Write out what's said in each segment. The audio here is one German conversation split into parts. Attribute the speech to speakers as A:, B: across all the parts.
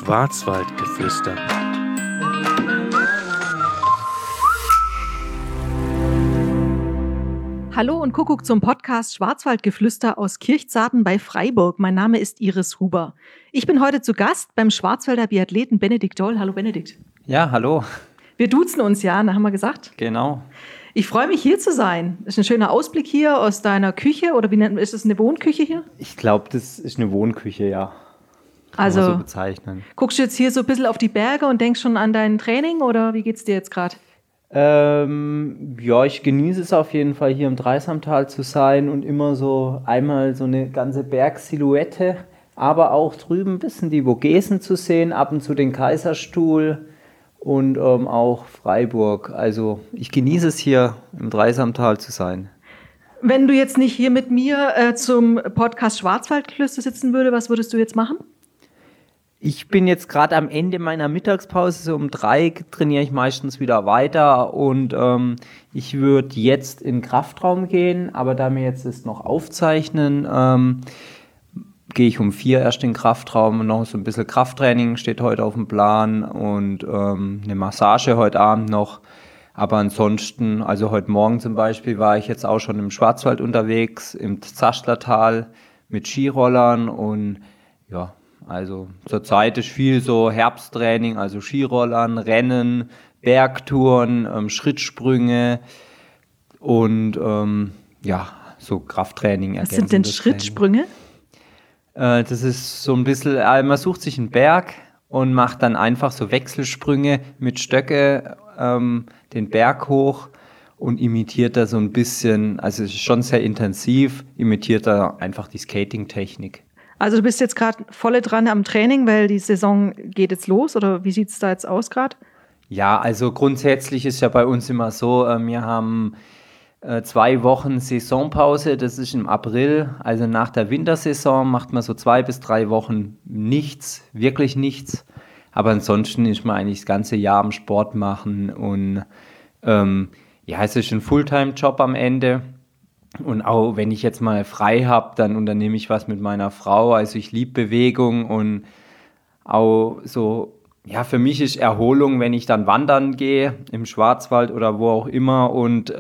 A: Schwarzwaldgeflüster.
B: Hallo und Kuckuck zum Podcast Schwarzwaldgeflüster aus Kirchzarten bei Freiburg. Mein Name ist Iris Huber. Ich bin heute zu Gast beim Schwarzwälder Biathleten Benedikt Doll. Hallo Benedikt.
C: Ja, hallo.
B: Wir duzen uns ja, haben wir gesagt.
C: Genau.
B: Ich freue mich, hier zu sein. Das ist ein schöner Ausblick hier aus deiner Küche. Oder ist es eine Wohnküche hier?
C: Ich glaube, das ist eine Wohnküche, ja.
B: Also
C: Kann man so bezeichnen.
B: Guckst du jetzt hier so ein bisschen auf die Berge und denkst schon an dein Training? Oder wie geht's dir jetzt gerade?
C: Ja, ich genieße es auf jeden Fall, hier im Dreisamtal zu sein und immer so einmal so eine ganze Bergsilhouette, aber auch drüben ein bisschen die Vogesen zu sehen, ab und zu den Kaiserstuhl und auch Freiburg. Also ich genieße es hier im Dreisamtal zu sein.
B: Wenn du jetzt nicht hier mit mir zum Podcast Schwarzwaldgeflüster sitzen würde, was würdest du jetzt machen?
C: Ich bin jetzt gerade am Ende meiner Mittagspause, so um 3 trainiere ich meistens wieder weiter und ich würde jetzt in den Kraftraum gehen, aber da wir jetzt das noch aufzeichnen, gehe ich um 4 erst in den Kraftraum und noch so ein bisschen Krafttraining steht heute auf dem Plan und eine Massage heute Abend noch. Aber ansonsten, also heute Morgen zum Beispiel, war ich jetzt auch schon im Schwarzwald unterwegs, im Zaschlertal mit Skirollern und ja, also zurzeit ist viel so Herbsttraining, also Skirollern, Rennen, Bergtouren, Schrittsprünge und so Krafttraining.
B: Was sind denn Schrittsprünge?
C: Das ist so ein bisschen, man sucht sich einen Berg und macht dann einfach so Wechselsprünge mit Stöcke den Berg hoch und imitiert da so ein bisschen, also es ist schon sehr intensiv, imitiert da einfach die Skating-Technik.
B: Also du bist jetzt gerade voll dran am Training, weil die Saison geht jetzt los, oder wie sieht es da jetzt aus gerade?
C: Ja, also grundsätzlich ist ja bei uns immer so, wir haben 2 Wochen Saisonpause, das ist im April, also nach der Wintersaison macht man so 2 bis 3 Wochen nichts, wirklich nichts, aber ansonsten ist man eigentlich das ganze Jahr am Sport machen und es ist ein Fulltime-Job am Ende. Und auch wenn ich jetzt mal frei habe, dann unternehme ich was mit meiner Frau. Also ich liebe Bewegung und auch so, ja, für mich ist Erholung, wenn ich dann wandern gehe, im Schwarzwald oder wo auch immer. Und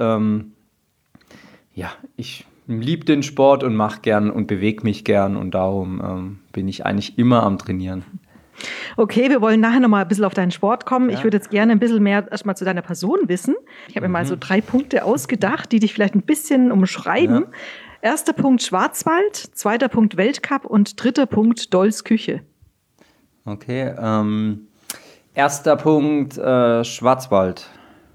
C: ich liebe den Sport und mache gern und bewege mich gern und darum bin ich eigentlich immer am Trainieren.
B: Okay, wir wollen nachher noch mal ein bisschen auf deinen Sport kommen. Ja. Ich würde jetzt gerne ein bisschen mehr erstmal zu deiner Person wissen. Ich habe mir mal so 3 Punkte ausgedacht, die dich vielleicht ein bisschen umschreiben. Ja. 1. Punkt Schwarzwald, 2. Punkt Weltcup und 3. Punkt Dolls Küche.
C: Okay, 1. Punkt Schwarzwald.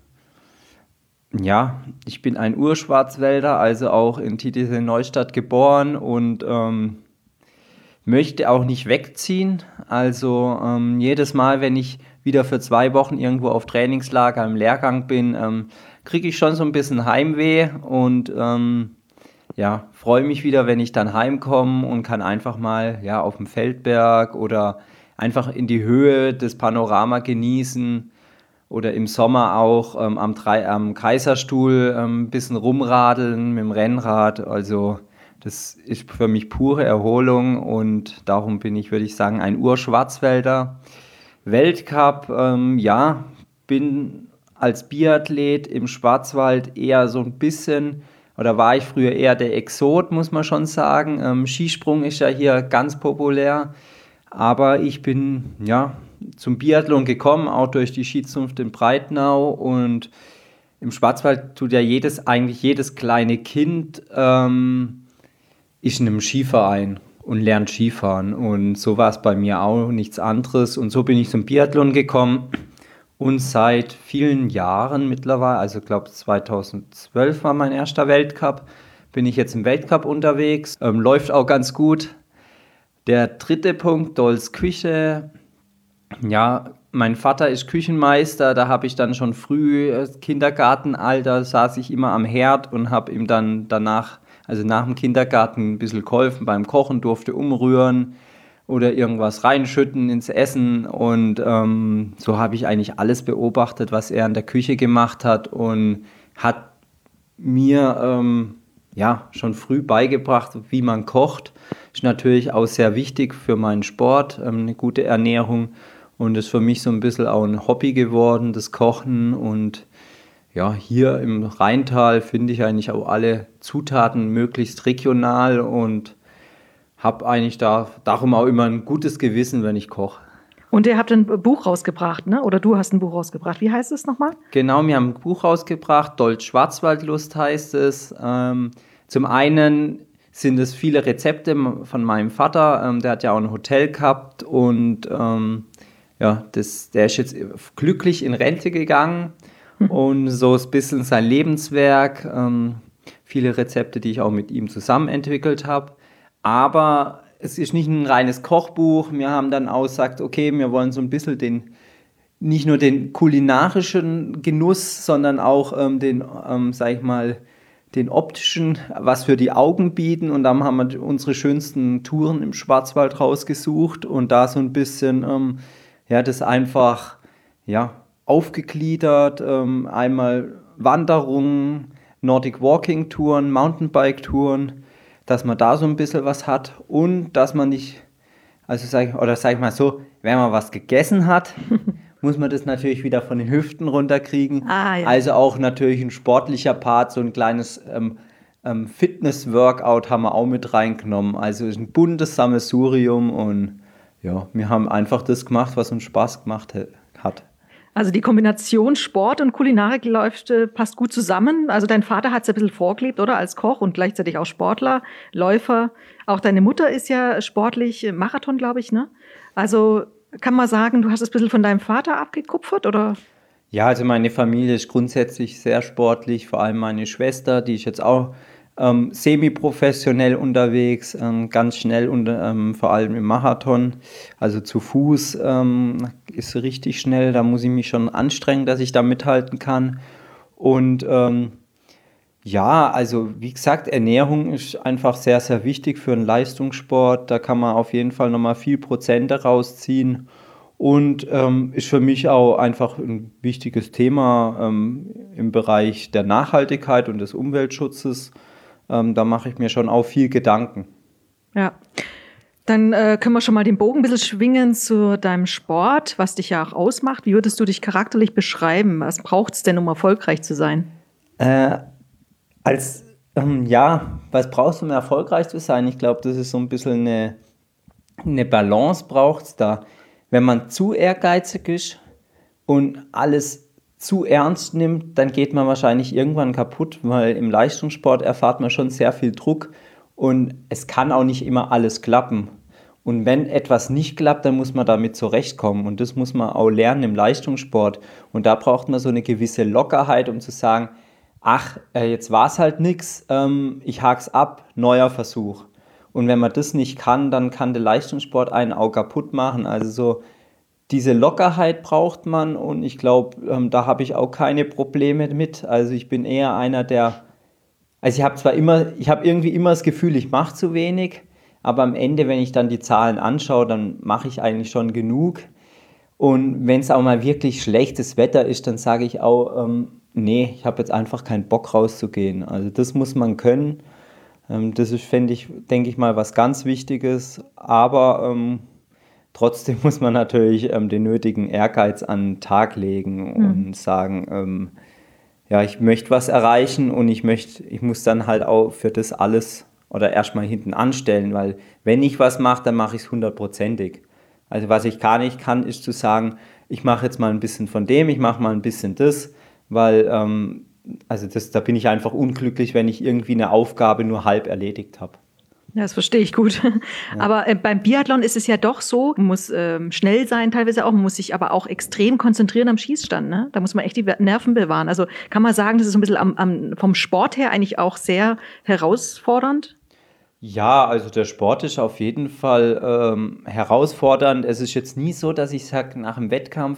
C: Ja, ich bin ein Urschwarzwälder, also auch in Titisee-Neustadt geboren und möchte auch nicht wegziehen, also jedes Mal, wenn ich wieder für 2 Wochen irgendwo auf Trainingslager im Lehrgang bin, kriege ich schon so ein bisschen Heimweh und freue mich wieder, wenn ich dann heimkomme und kann einfach mal auf dem Feldberg oder einfach in die Höhe des Panorama genießen oder im Sommer auch am Kaiserstuhl ein bisschen rumradeln mit dem Rennrad, also das ist für mich pure Erholung und darum bin ich, würde ich sagen, ein Urschwarzwälder. Weltcup, bin als Biathlet im Schwarzwald eher so ein bisschen, oder war ich früher eher der Exot, muss man schon sagen. Skisprung ist ja hier ganz populär, aber ich bin zum Biathlon gekommen, auch durch die Skizunft in Breitnau und im Schwarzwald tut ja eigentlich jedes kleine Kind ist in einem Skiverein und lernt Skifahren und so war es bei mir auch nichts anderes und so bin ich zum Biathlon gekommen und seit vielen Jahren mittlerweile, also ich glaube 2012 war mein erster Weltcup, bin ich jetzt im Weltcup unterwegs, läuft auch ganz gut. Der 3. Punkt, Dolls Küche, mein Vater ist Küchenmeister, da habe ich dann schon früh, Kindergartenalter, saß ich immer am Herd und habe ihm dann danach, also nach dem Kindergarten, ein bisschen geholfen beim Kochen, durfte umrühren oder irgendwas reinschütten ins Essen und so habe ich eigentlich alles beobachtet, was er in der Küche gemacht hat und hat mir ja, schon früh beigebracht, wie man kocht. Ist natürlich auch sehr wichtig für meinen Sport, eine gute Ernährung. Und ist für mich so ein bisschen auch ein Hobby geworden, das Kochen. Und ja, hier im Rheintal finde ich eigentlich auch alle Zutaten möglichst regional und habe eigentlich darum auch immer ein gutes Gewissen, wenn ich koche.
B: Und ihr habt ein Buch rausgebracht, ne? Oder du hast ein Buch rausgebracht. Wie heißt es nochmal?
C: Genau, wir haben ein Buch rausgebracht, Dolch Schwarzwaldlust heißt es. Zum einen sind es viele Rezepte von meinem Vater, der hat ja auch ein Hotel gehabt und der ist jetzt glücklich in Rente gegangen und so ist ein bisschen sein Lebenswerk, viele Rezepte, die ich auch mit ihm zusammen entwickelt habe, aber es ist nicht ein reines Kochbuch, wir haben dann auch gesagt, okay, wir wollen so ein bisschen nicht nur den kulinarischen Genuss, sondern auch den optischen, was für die Augen bieten. Und dann haben wir unsere schönsten Touren im Schwarzwald rausgesucht und da so ein bisschen, das einfach, aufgegliedert. Einmal Wanderungen, Nordic Walking Touren, Mountainbike Touren, dass man da so ein bisschen was hat und dass man nicht, sag ich mal so, wenn man was gegessen hat, muss man das natürlich wieder von den Hüften runterkriegen.
B: Ja.
C: Also auch natürlich ein sportlicher Part, so ein kleines Fitness-Workout haben wir auch mit reingenommen. Also ein buntes Sammelsurium und ja, wir haben einfach das gemacht, was uns Spaß gemacht hat.
B: Also die Kombination Sport und Kulinarik passt gut zusammen. Also dein Vater hat es ja ein bisschen vorgelebt, oder? Als Koch und gleichzeitig auch Sportler, Läufer. Auch deine Mutter ist ja sportlich, Marathon, glaube ich, ne? Also kann man sagen, du hast es ein bisschen von deinem Vater abgekupfert, oder?
C: Ja, also meine Familie ist grundsätzlich sehr sportlich, vor allem meine Schwester, die ist jetzt auch semi-professionell unterwegs, ganz schnell und vor allem im Marathon, also zu Fuß ist sie richtig schnell, da muss ich mich schon anstrengen, dass ich da mithalten kann. Und also wie gesagt, Ernährung ist einfach sehr, sehr wichtig für einen Leistungssport, da kann man auf jeden Fall nochmal viel Prozente rausziehen. Und ist für mich auch einfach ein wichtiges Thema im Bereich der Nachhaltigkeit und des Umweltschutzes. Da mache ich mir schon auch viel Gedanken.
B: Ja, dann können wir schon mal den Bogen ein bisschen schwingen zu deinem Sport, was dich ja auch ausmacht. Wie würdest du dich charakterlich beschreiben? Was braucht es denn, um erfolgreich zu sein?
C: Was brauchst du, um erfolgreich zu sein? Ich glaube, das ist so ein bisschen eine Balance braucht es da. Wenn man zu ehrgeizig ist und alles zu ernst nimmt, dann geht man wahrscheinlich irgendwann kaputt, weil im Leistungssport erfahrt man schon sehr viel Druck und es kann auch nicht immer alles klappen. Und wenn etwas nicht klappt, dann muss man damit zurechtkommen und das muss man auch lernen im Leistungssport. Und da braucht man so eine gewisse Lockerheit, um zu sagen, jetzt war es halt nichts, ich hak's ab, neuer Versuch. Und wenn man das nicht kann, dann kann der Leistungssport einen auch kaputt machen. Also so diese Lockerheit braucht man und ich glaube, da habe ich auch keine Probleme mit. Also ich bin eher einer, ich habe irgendwie immer das Gefühl, ich mache zu wenig, aber am Ende, wenn ich dann die Zahlen anschaue, dann mache ich eigentlich schon genug. Und wenn es auch mal wirklich schlechtes Wetter ist, dann sage ich auch, ich habe jetzt einfach keinen Bock rauszugehen. Also das muss man können. Das ist, denke ich mal, was ganz Wichtiges, aber trotzdem muss man natürlich den nötigen Ehrgeiz an den Tag legen und sagen, ich möchte was erreichen und ich muss dann halt auch für das alles oder erstmal hinten anstellen, weil wenn ich was mache, dann mache ich es 100%ig. Also was ich gar nicht kann, ist zu sagen, ich mache jetzt mal ein bisschen von dem, ich mache mal ein bisschen das, weil da bin ich einfach unglücklich, wenn ich irgendwie eine Aufgabe nur halb erledigt habe.
B: Ja, das verstehe ich gut. Ja. Aber beim Biathlon ist es ja doch so, man muss schnell sein teilweise auch, man muss sich aber auch extrem konzentrieren am Schießstand. Ne? Da muss man echt die Nerven bewahren. Also kann man sagen, das ist so ein bisschen vom Sport her eigentlich auch sehr herausfordernd?
C: Ja, also der Sport ist auf jeden Fall herausfordernd. Es ist jetzt nie so, dass ich sage nach dem Wettkampf,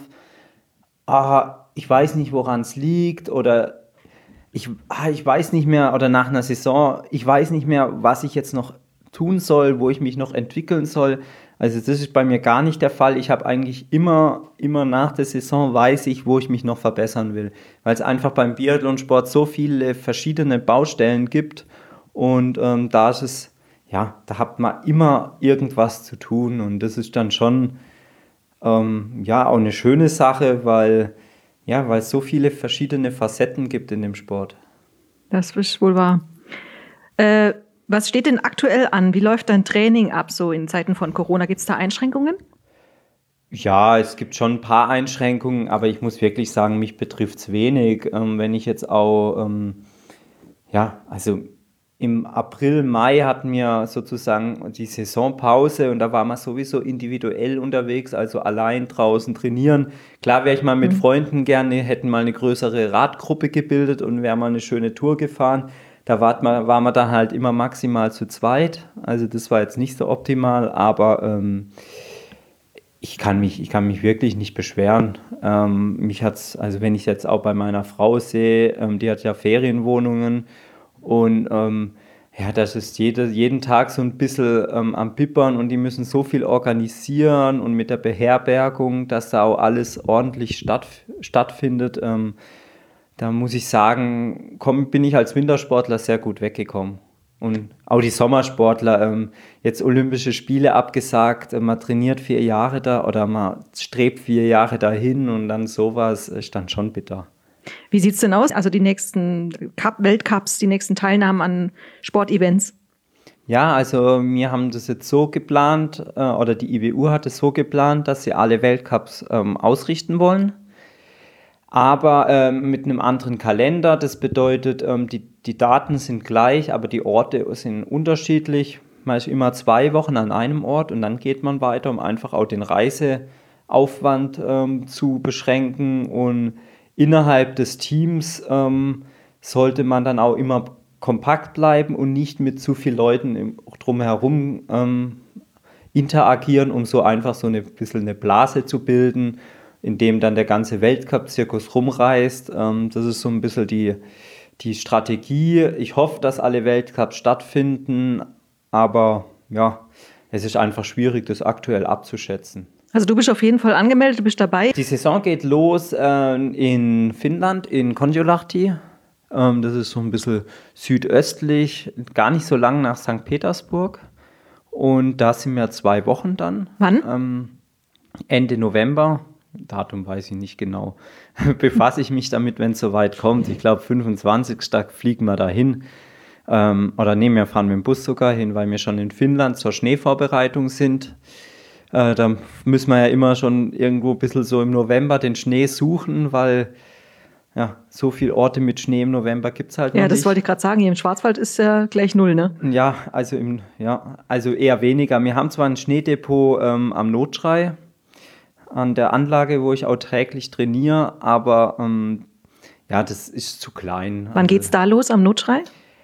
C: ich weiß nicht, woran es liegt oder ich weiß nicht mehr, oder nach einer Saison, ich weiß nicht mehr, was ich jetzt noch tun soll, wo ich mich noch entwickeln soll. Also das ist bei mir gar nicht der Fall. Ich habe eigentlich immer nach der Saison weiß ich, wo ich mich noch verbessern will, weil es einfach beim Biathlonsport so viele verschiedene Baustellen gibt Und da ist es, ja, da hat man immer irgendwas zu tun und das ist dann schon ja auch eine schöne Sache, weil es so viele verschiedene Facetten gibt in dem Sport.
B: Das ist wohl wahr. Was steht denn aktuell an? Wie läuft dein Training ab, so in Zeiten von Corona? Gibt es da Einschränkungen?
C: Ja, es gibt schon ein paar Einschränkungen, aber ich muss wirklich sagen, mich betrifft es wenig. Wenn ich jetzt auch, also im April, Mai hatten wir sozusagen die Saisonpause und da war man sowieso individuell unterwegs, also allein draußen trainieren. Klar wäre ich mal mit Freunden gerne, hätten mal eine größere Radgruppe gebildet und wäre mal eine schöne Tour gefahren. Da war man dann halt immer maximal zu zweit, also das war jetzt nicht so optimal, aber ich kann mich wirklich nicht beschweren. Mich hat's, also wenn ich jetzt auch bei meiner Frau sehe, die hat ja Ferienwohnungen und das ist jeden Tag so ein bisschen am Pippern und die müssen so viel organisieren und mit der Beherbergung, dass da auch alles ordentlich stattfindet. Da muss ich sagen, bin ich als Wintersportler sehr gut weggekommen. Und auch die Sommersportler, jetzt Olympische Spiele abgesagt, man trainiert 4 Jahre da oder man strebt 4 Jahre dahin und dann sowas ist dann schon bitter.
B: Wie sieht es denn aus? Also die nächsten Weltcups, die nächsten Teilnahmen an Sportevents?
C: Ja, also wir haben das jetzt so geplant, oder die IWU hat es so geplant, dass sie alle Weltcups ausrichten wollen. Aber mit einem anderen Kalender. Das bedeutet, die Daten sind gleich, aber die Orte sind unterschiedlich. Man ist immer 2 Wochen an einem Ort und dann geht man weiter, um einfach auch den Reiseaufwand zu beschränken. Und innerhalb des Teams sollte man dann auch immer kompakt bleiben und nicht mit zu vielen Leuten drumherum interagieren, um so einfach so ein bisschen eine Blase zu bilden, in dem dann der ganze Weltcup-Zirkus rumreist. Das ist so ein bisschen die Strategie. Ich hoffe, dass alle Weltcups stattfinden, aber ja, es ist einfach schwierig, das aktuell abzuschätzen.
B: Also du bist auf jeden Fall angemeldet, du bist dabei.
C: Die Saison geht los in Finnland, in Kontiolahti. Das ist so ein bisschen südöstlich, gar nicht so lang nach St. Petersburg. Und da sind wir 2 Wochen dann.
B: Wann?
C: Ende November. Datum weiß ich nicht genau. Befasse ich mich damit, wenn es soweit kommt. Ich glaube, 25. fliegen wir dahin. Wir fahren mit dem Bus sogar hin, weil wir schon in Finnland zur Schneevorbereitung sind. Da müssen wir ja immer schon irgendwo ein bisschen so im November den Schnee suchen, weil ja, so viele Orte mit Schnee im November gibt es halt noch nicht.
B: Ja, das wollte ich gerade sagen. Hier im Schwarzwald ist ja gleich 0, ne?
C: Ja, also eher weniger. Wir haben zwar ein Schneedepot am Notschrei, an der Anlage, wo ich auch täglich trainiere, aber das ist zu klein.
B: Wann geht's da los am Notschrei?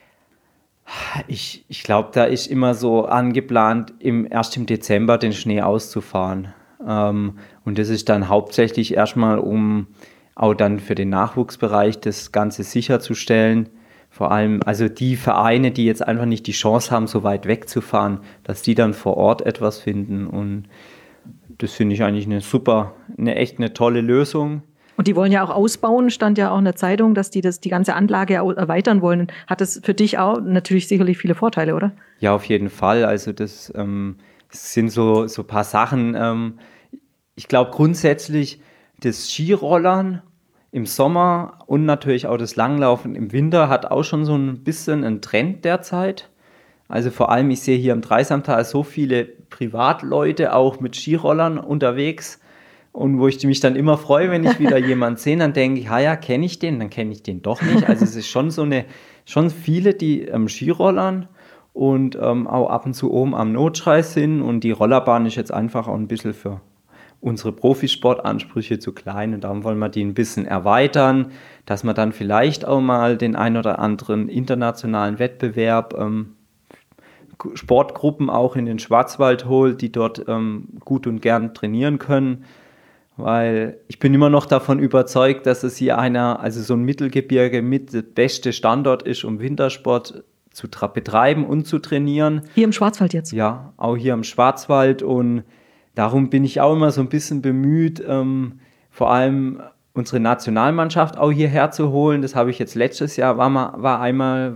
C: Ich glaube, da ist immer so angeplant, erst im Dezember den Schnee auszufahren. Und das ist dann hauptsächlich erstmal, um auch dann für den Nachwuchsbereich das Ganze sicherzustellen. Vor allem, also die Vereine, die jetzt einfach nicht die Chance haben, so weit wegzufahren, dass die dann vor Ort etwas finden. Und das finde ich eigentlich echt eine tolle Lösung.
B: Und die wollen ja auch ausbauen, stand ja auch in der Zeitung, dass die die ganze Anlage erweitern wollen. Hat das für dich auch natürlich sicherlich viele Vorteile, oder?
C: Ja, auf jeden Fall. Also das sind so ein paar Sachen. Ich glaube grundsätzlich, das Skirollern im Sommer und natürlich auch das Langlaufen im Winter hat auch schon so ein bisschen einen Trend derzeit. Also vor allem, ich sehe hier im Dreisamtal so viele Privatleute auch mit Skirollern unterwegs. Und wo ich mich dann immer freue, wenn ich wieder jemanden sehe, dann denke ich, ja, kenne ich den? Dann kenne ich den doch nicht. Also es ist schon viele, die Skirollern und auch ab und zu oben am Notschrei sind. Und die Rollerbahn ist jetzt einfach auch ein bisschen für unsere Profisportansprüche zu klein. Und darum wollen wir die ein bisschen erweitern, dass man dann vielleicht auch mal den ein oder anderen internationalen Wettbewerb Sportgruppen auch in den Schwarzwald holt, die dort gut und gern trainieren können. Weil ich bin immer noch davon überzeugt, dass es hier so ein Mittelgebirge mit der beste Standort ist, um Wintersport zu betreiben und zu trainieren.
B: Hier im Schwarzwald jetzt?
C: Ja, auch hier im Schwarzwald. Und darum bin ich auch immer so ein bisschen bemüht, vor allem unsere Nationalmannschaft auch hierher zu holen. Das habe ich jetzt letztes Jahr, war einmal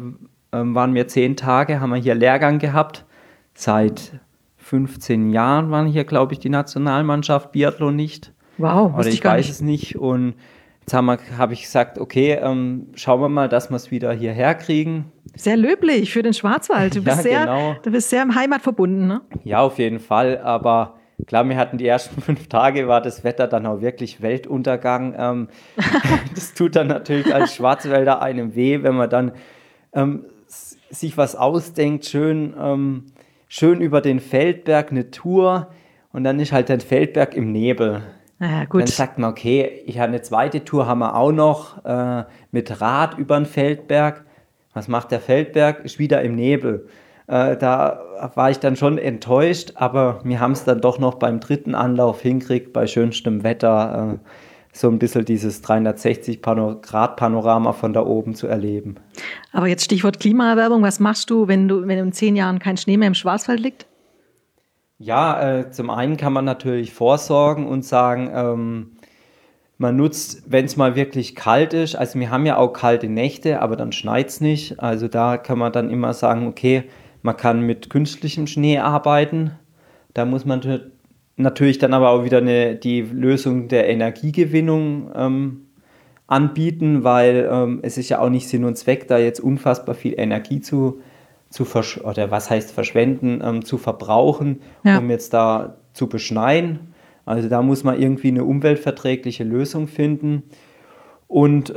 C: waren wir 10 Tage, haben wir hier Lehrgang gehabt. Seit 15 Jahren waren hier, glaube ich, die Nationalmannschaft Biathlon nicht.
B: Wow,
C: oder ich weiß es nicht. Und jetzt habe ich gesagt, okay, schauen wir mal, dass wir es wieder hierher kriegen.
B: Sehr löblich für den Schwarzwald. Du bist du bist sehr heimatverbunden, ne?
C: Ja, auf jeden Fall. Aber klar, wir hatten die ersten 5 Tage, war das Wetter dann auch wirklich Weltuntergang. Das tut dann natürlich als Schwarzwälder einem weh, wenn man dann sich was ausdenkt, schön über den Feldberg eine Tour und dann ist halt der Feldberg im Nebel.
B: Ja, gut.
C: Dann sagt man, okay, ich habe eine zweite Tour, haben wir auch noch mit Rad über den Feldberg. Was macht der Feldberg? Ist wieder im Nebel. Da war ich dann schon enttäuscht, aber wir haben es dann doch noch beim 3. Anlauf hingekriegt, bei schönstem Wetter so ein bisschen dieses 360-Grad-Panorama von da oben zu erleben.
B: Aber jetzt Stichwort Klimaerwärmung, was machst du, wenn in 10 Jahren kein Schnee mehr im Schwarzwald liegt?
C: Ja, zum einen kann man natürlich vorsorgen und sagen, man nutzt, wenn es mal wirklich kalt ist, also wir haben ja auch kalte Nächte, aber dann schneit es nicht. Also da kann man dann immer sagen, okay, man kann mit künstlichem Schnee arbeiten. Da muss man natürlich dann aber auch wieder die Lösung der Energiegewinnung anbieten, weil es ist ja auch nicht Sinn und Zweck, da jetzt unfassbar viel Energie zu verschwenden, zu verbrauchen, um jetzt da zu beschneien. Also da muss man irgendwie eine umweltverträgliche Lösung finden. Und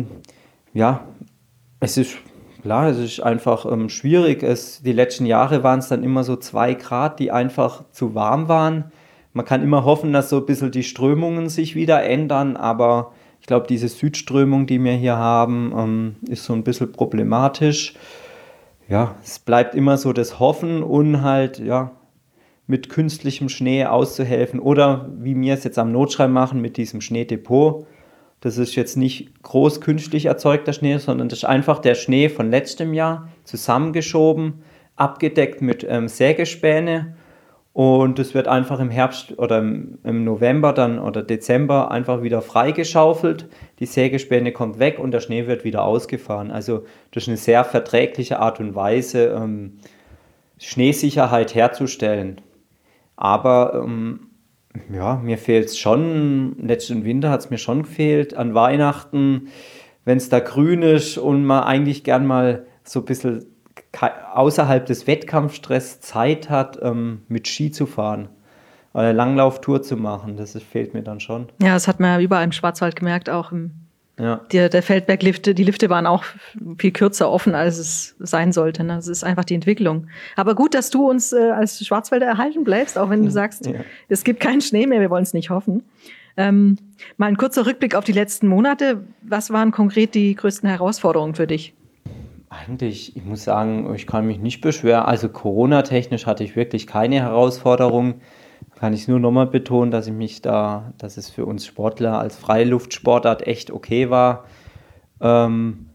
C: es ist klar, es ist einfach schwierig. Die letzten Jahre waren es dann immer so 2 Grad, die einfach zu warm waren. Man kann immer hoffen, dass so ein bisschen die Strömungen sich wieder ändern, aber ich glaube, diese Südströmung, die wir hier haben, ist so ein bisschen problematisch. Ja, es bleibt immer so das Hoffen und halt, ja, mit künstlichem Schnee auszuhelfen oder wie wir es jetzt am Notschrei machen mit diesem Schneedepot. Das ist jetzt nicht groß künstlich erzeugter Schnee, sondern das ist einfach der Schnee von letztem Jahr zusammengeschoben, abgedeckt mit Sägespäne und das wird einfach im Herbst oder im November dann oder Dezember einfach wieder freigeschaufelt. Die Sägespäne kommt weg und der Schnee wird wieder ausgefahren. Also das ist eine sehr verträgliche Art und Weise, Schneesicherheit herzustellen. Aber mir fehlt es schon, letzten Winter hat es mir schon gefehlt, an Weihnachten, wenn es da grün ist und man eigentlich gern mal so ein bisschen außerhalb des Wettkampfstress Zeit hat, mit Ski zu fahren oder eine Langlauftour zu machen. Das fehlt mir dann schon.
B: Ja, das hat man ja überall im Schwarzwald gemerkt, auch der Feldberglifte, die Lifte waren auch viel kürzer offen, als es sein sollte. Ne? Das ist einfach die Entwicklung. Aber gut, dass du uns als Schwarzwälder erhalten bleibst, auch wenn du sagst, es gibt keinen Schnee mehr, wir wollen es nicht hoffen. Mal ein kurzer Rückblick auf die letzten Monate. Was waren konkret die größten Herausforderungen für dich?
C: Eigentlich, ich muss sagen, ich kann mich nicht beschweren. Also Corona-technisch hatte ich wirklich keine Herausforderung. Kann ich nur nochmal betonen, dass es für uns Sportler als Freiluftsportart echt okay war. Aber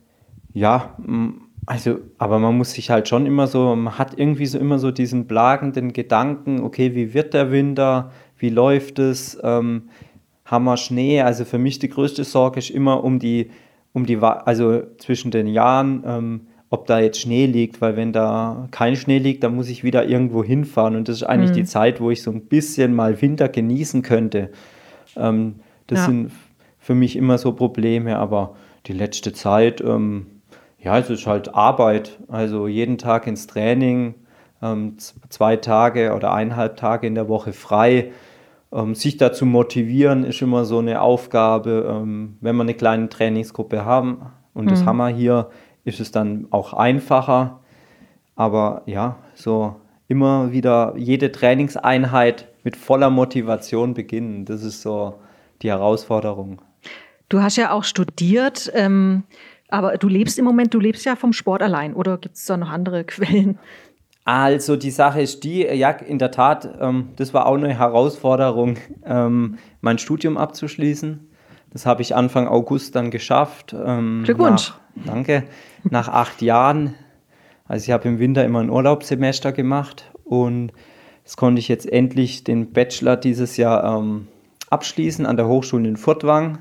C: man muss sich halt schon man hat irgendwie so immer so diesen plagenden Gedanken, okay, wie wird der Winter, wie läuft es, haben wir Schnee? Also für mich die größte Sorge ist immer also zwischen den Jahren, ob da jetzt Schnee liegt, weil wenn da kein Schnee liegt, dann muss ich wieder irgendwo hinfahren und das ist eigentlich die Zeit, wo ich so ein bisschen mal Winter genießen könnte. Das sind für mich immer so Probleme, aber die letzte Zeit, es ist halt Arbeit, also jeden Tag ins Training, 2 Tage oder 1,5 Tage in der Woche frei. Sich dazu motivieren ist immer so eine Aufgabe, wenn wir eine kleine Trainingsgruppe haben und das haben wir hier, ist es dann auch einfacher, aber ja, so immer wieder jede Trainingseinheit mit voller Motivation beginnen, das ist so die Herausforderung.
B: Du hast ja auch studiert, aber du lebst ja vom Sport allein oder gibt es da noch andere Quellen?
C: Also die Sache ist ja, in der Tat, das war auch eine Herausforderung, mein Studium abzuschließen. Das habe ich Anfang August dann geschafft.
B: Glückwunsch.
C: Danke. Nach 8 Jahren. Also ich habe im Winter immer ein Urlaubssemester gemacht und jetzt konnte ich jetzt endlich den Bachelor dieses Jahr abschließen an der Hochschule in Furtwangen.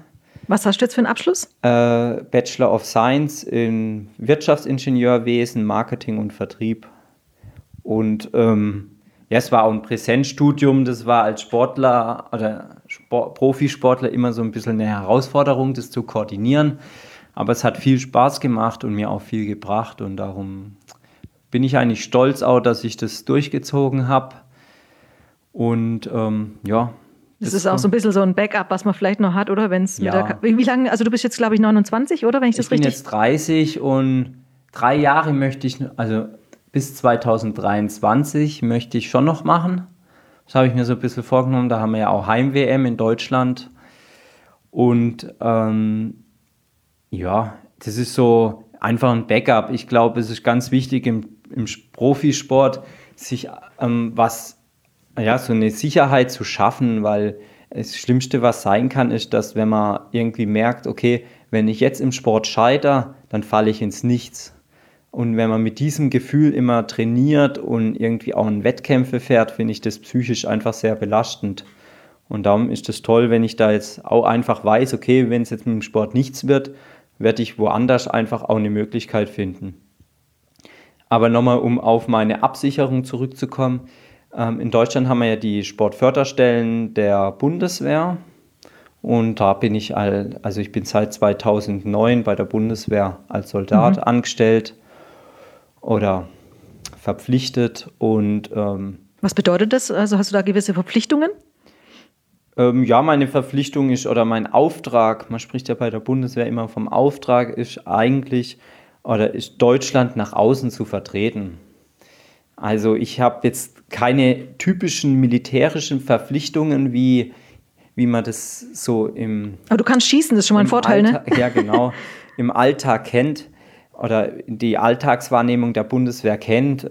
B: Was hast du jetzt für einen Abschluss?
C: Bachelor of Science in Wirtschaftsingenieurwesen, Marketing und Vertrieb. Und es war auch ein Präsenzstudium, das war als Sportler oder Profisportler immer so ein bisschen eine Herausforderung, das zu koordinieren. Aber es hat viel Spaß gemacht und mir auch viel gebracht und darum bin ich eigentlich stolz auch, dass ich das durchgezogen habe. Und
B: Das ist auch so ein bisschen so ein Backup, was man vielleicht noch hat, oder? Wenn's wie lange, also du bist jetzt, glaube ich, 29, oder? Wenn ich das richtig...
C: Ich bin jetzt 30 und 3 Jahre möchte ich, also bis 2023 möchte ich schon noch machen. Das habe ich mir so ein bisschen vorgenommen. Da haben wir ja auch Heim-WM in Deutschland. Und das ist so einfach ein Backup. Ich glaube, es ist ganz wichtig im Profisport, sich so eine Sicherheit zu schaffen, weil das Schlimmste, was sein kann, ist, dass wenn man irgendwie merkt, okay, wenn ich jetzt im Sport scheitere, dann falle ich ins Nichts. Und wenn man mit diesem Gefühl immer trainiert und irgendwie auch in Wettkämpfe fährt, finde ich das psychisch einfach sehr belastend. Und darum ist es toll, wenn ich da jetzt auch einfach weiß, okay, wenn es jetzt mit dem Sport nichts wird, werde ich woanders einfach auch eine Möglichkeit finden. Aber nochmal, um auf meine Absicherung zurückzukommen. In Deutschland haben wir ja die Sportförderstellen der Bundeswehr. Und da bin ich ich bin seit 2009 bei der Bundeswehr als Soldat angestellt oder verpflichtet. Und
B: was bedeutet das? Also hast du da gewisse Verpflichtungen?
C: Meine Verpflichtung ist, oder mein Auftrag, man spricht ja bei der Bundeswehr immer vom Auftrag, ist eigentlich, oder ist Deutschland nach außen zu vertreten. Also ich habe jetzt keine typischen militärischen Verpflichtungen, wie man das so
B: Aber du kannst schießen, das ist schon mal ein Vorteil, ne?
C: Ja, genau, im Alltag kennt oder die Alltagswahrnehmung der Bundeswehr kennt.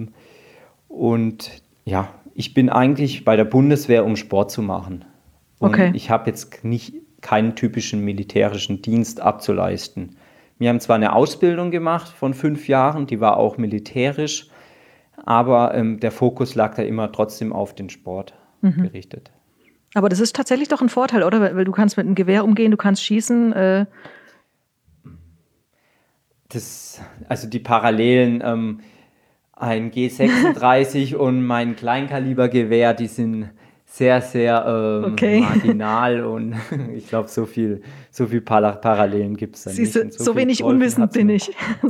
C: Ich bin eigentlich bei der Bundeswehr, um Sport zu machen. Und ich habe jetzt keinen typischen militärischen Dienst abzuleisten. Wir haben zwar eine Ausbildung gemacht von 5 Jahren, die war auch militärisch, aber der Fokus lag da immer trotzdem auf den Sport gerichtet.
B: Aber das ist tatsächlich doch ein Vorteil, oder? Weil du kannst mit einem Gewehr umgehen, du kannst schießen.
C: Also die Parallelen, ein G36 und mein Kleinkalibergewehr, die sind sehr, sehr marginal und ich glaube, so viel Parallelen gibt es da nicht.
B: So wenig unwissend bin ich.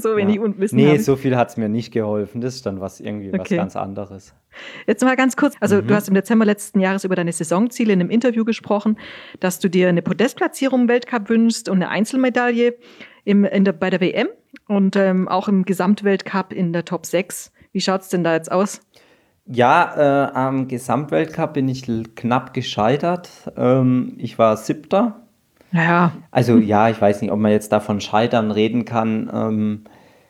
C: So viel hat es mir nicht geholfen. Das ist dann was ganz anderes.
B: Jetzt mal ganz kurz. Also du hast im Dezember letzten Jahres über deine Saisonziele in einem Interview gesprochen, dass du dir eine Podestplatzierung im Weltcup wünschst und eine Einzelmedaille bei der WM und auch im Gesamtweltcup in der Top 6. Wie schaut es denn da jetzt aus?
C: Ja, am Gesamtweltcup bin ich knapp gescheitert. Ich war 7.
B: Ja.
C: Also ich weiß nicht, ob man jetzt davon Scheitern reden kann.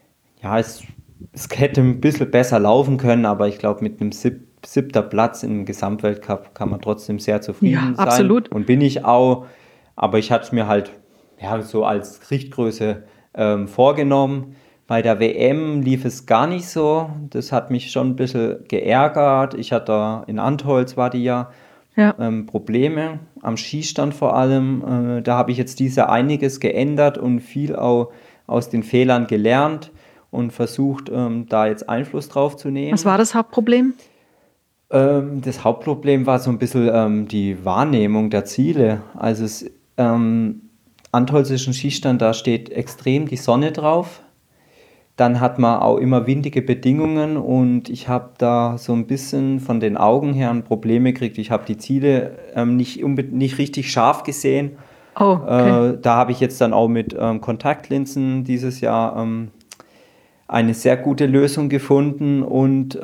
C: Es hätte ein bisschen besser laufen können, aber ich glaube, mit einem 7. Platz im Gesamtweltcup kann man trotzdem sehr zufrieden sein.
B: Absolut.
C: Und bin ich auch. Aber ich hatte es mir halt so als Richtgröße vorgenommen. Bei der WM lief es gar nicht so. Das hat mich schon ein bisschen geärgert. Ich hatte in Antholz war die Probleme, am Schießstand vor allem. Da habe ich jetzt einiges geändert und viel auch aus den Fehlern gelernt und versucht, da jetzt Einfluss drauf zu nehmen.
B: Was war das Hauptproblem?
C: Das Hauptproblem war so ein bisschen die Wahrnehmung der Ziele. Also Antholz ist ein Schießstand, da steht extrem die Sonne drauf. Dann hat man auch immer windige Bedingungen und ich habe da so ein bisschen von den Augen her ein Problem gekriegt. Ich habe die Ziele nicht richtig scharf gesehen.
B: Oh, okay.
C: Da habe ich jetzt dann auch mit Kontaktlinsen dieses Jahr eine sehr gute Lösung gefunden und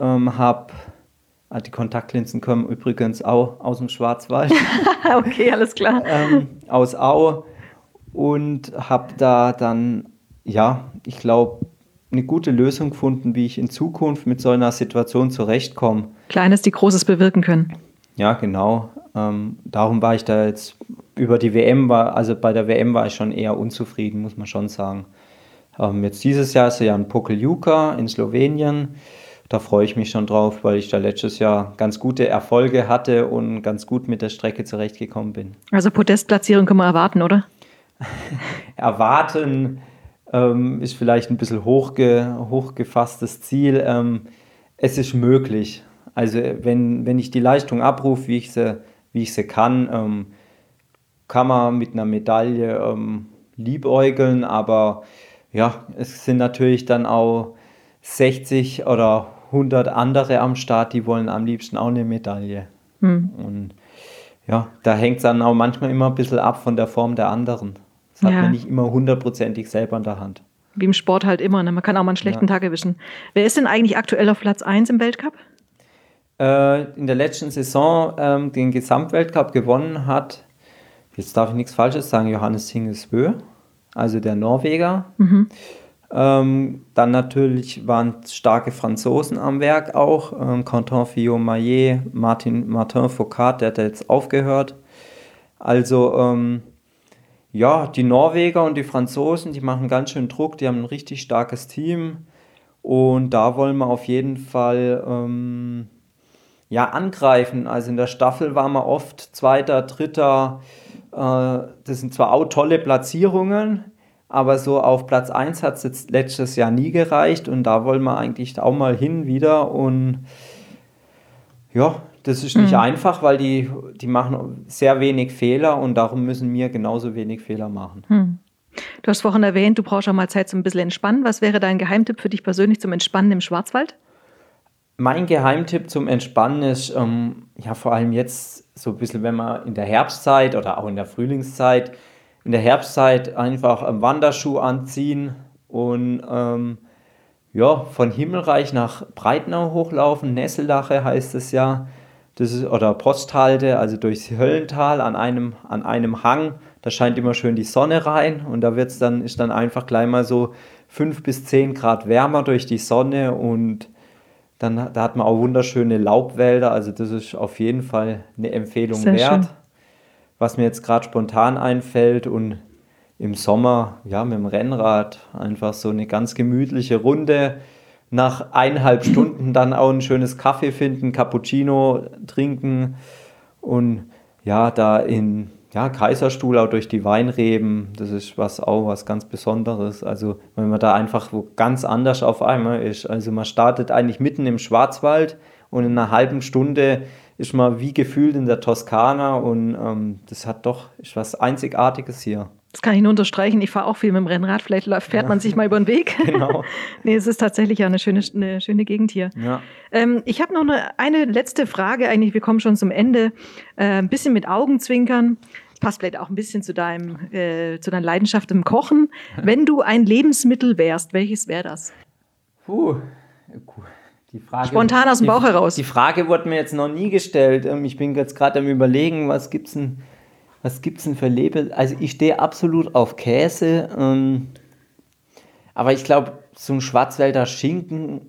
C: die Kontaktlinsen kommen übrigens auch aus dem Schwarzwald.
B: Okay, alles klar.
C: Aus Au und habe da dann, ich glaube, eine gute Lösung gefunden, wie ich in Zukunft mit so einer Situation zurechtkomme.
B: Kleines, die Großes bewirken können.
C: Ja, genau. Darum war ich da jetzt über die WM, bei der WM war ich schon eher unzufrieden, muss man schon sagen. Jetzt dieses Jahr ist ja ein Pokljuka in Slowenien. Da freue ich mich schon drauf, weil ich da letztes Jahr ganz gute Erfolge hatte und ganz gut mit der Strecke zurechtgekommen bin.
B: Also Podestplatzierung können wir erwarten, oder?
C: erwarten ist vielleicht ein bisschen hochgefasstes Ziel. Es ist möglich. Also wenn ich die Leistung abrufe, wie ich sie kann man mit einer Medaille liebäugeln, aber ja, es sind natürlich dann auch 60 oder 100 andere am Start, die wollen am liebsten auch eine Medaille. Und ja, da hängt es dann auch manchmal immer ein bisschen ab von der Form der anderen. Das hat man nicht immer hundertprozentig selber in der Hand.
B: Wie im Sport halt immer, ne? Man kann auch mal einen schlechten Tag erwischen. Wer ist denn eigentlich aktuell auf Platz 1 im Weltcup?
C: In der letzten Saison den Gesamtweltcup gewonnen hat, jetzt darf ich nichts Falsches sagen, Johannes Hingesbø, also der Norweger. Dann natürlich waren starke Franzosen am Werk auch, Quentin Fillon-Maillet, Martin Fourcade, der hat jetzt aufgehört. Also die Norweger und die Franzosen, die machen ganz schön Druck, die haben ein richtig starkes Team und da wollen wir auf jeden Fall angreifen. Also in der Staffel waren wir oft Zweiter, Dritter, das sind zwar auch tolle Platzierungen, aber so auf Platz 1 hat es jetzt letztes Jahr nie gereicht und da wollen wir eigentlich auch mal hin wieder und ja, das ist nicht einfach, weil die machen sehr wenig Fehler und darum müssen wir genauso wenig Fehler machen.
B: Du hast vorhin erwähnt, du brauchst auch mal Zeit zum ein bisschen entspannen. Was wäre dein Geheimtipp für dich persönlich zum Entspannen im Schwarzwald?
C: Mein Geheimtipp zum Entspannen ist, vor allem jetzt so ein bisschen, wenn man in der Herbstzeit oder auch in der Frühlingszeit, in der Herbstzeit einfach Wanderschuh anziehen und von Himmelreich nach Breitnau hochlaufen. Nesseldache heißt es ja. Das ist, oder Posthalde, also durchs Höllental an einem Hang. Da scheint immer schön die Sonne rein und da ist dann einfach gleich mal so 5 bis 10 Grad wärmer durch die Sonne und da hat man auch wunderschöne Laubwälder. Also das ist auf jeden Fall eine Empfehlung wert. Schön. Was mir jetzt gerade spontan einfällt und im Sommer, mit dem Rennrad einfach so eine ganz gemütliche Runde. Nach 1,5 Stunden dann auch ein schönes Kaffee finden, Cappuccino trinken und da in Kaiserstuhl auch durch die Weinreben, das ist was ganz Besonderes. Also wenn man da einfach wo ganz anders auf einmal ist. Also man startet eigentlich mitten im Schwarzwald und in einer halben Stunde ist man wie gefühlt in der Toskana und das ist was Einzigartiges hier.
B: Das kann ich nur unterstreichen. Ich fahre auch viel mit dem Rennrad. Vielleicht fährt man sich mal über den Weg.
C: Genau.
B: Nee, es ist tatsächlich ja eine schöne Gegend hier.
C: Ja.
B: Ich habe noch eine letzte Frage. Eigentlich, wir kommen schon zum Ende. Ein bisschen mit Augenzwinkern. Das passt vielleicht auch ein bisschen zu deiner Leidenschaft im Kochen. Wenn du ein Lebensmittel wärst, welches wäre das?
C: Die Frage,
B: spontan aus dem Bauch heraus.
C: Die Frage wurde mir jetzt noch nie gestellt. Ich bin jetzt gerade am Überlegen, was gibt's denn für Lebensmittel? Also ich stehe absolut auf Käse, aber ich glaube, so ein Schwarzwälder Schinken...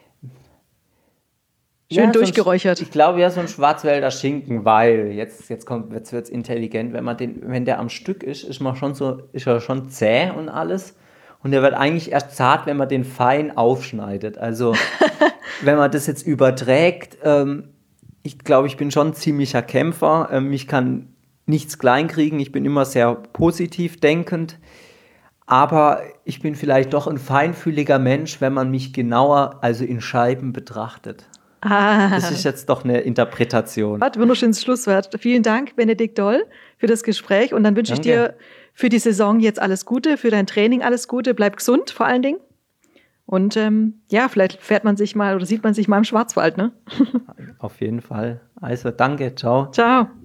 B: Schön durchgeräuchert.
C: Ich glaube so ein Schwarzwälder Schinken, weil, jetzt wird's intelligent, wenn der am Stück ist er schon zäh und alles. Und der wird eigentlich erst zart, wenn man den fein aufschneidet. Also wenn man das jetzt überträgt, ich glaube, ich bin schon ein ziemlicher Kämpfer. Ich kann nichts kleinkriegen. Ich bin immer sehr positiv denkend. Aber ich bin vielleicht doch ein feinfühliger Mensch, wenn man mich genauer, also in Scheiben betrachtet. Das ist jetzt doch eine Interpretation.
B: Wunderschönes Schlusswort. Vielen Dank, Benedikt Doll, für das Gespräch. Und dann wünsche ich dir für die Saison jetzt alles Gute, für dein Training alles Gute. Bleib gesund vor allen Dingen. Und vielleicht fährt man sich mal oder sieht man sich mal im Schwarzwald, ne?
C: Auf jeden Fall. Also danke, ciao.
B: Ciao.